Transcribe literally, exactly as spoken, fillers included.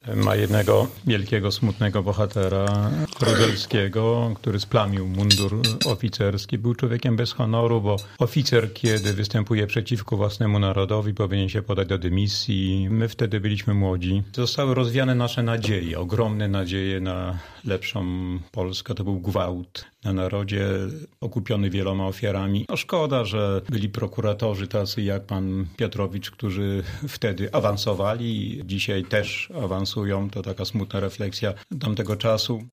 Ma jednego wielkiego, smutnego bohatera Ruzelskiego, który splamił mundur oficerski. Był człowiekiem bez honoru, bo oficer, kiedy występuje przeciwko własnemu narodowi, powinien się podać do dymisji. My wtedy byliśmy młodzi. Zostały rozwiane nasze nadzieje, ogromne nadzieje na lepszą Polskę. To był gwałt na narodzie, okupiony wieloma ofiarami. No szkoda, że byli prokuratorzy tacy jak pan Piotrowicz, którzy wtedy awansowali, dzisiaj też awansują. To taka smutna refleksja tamtego czasu.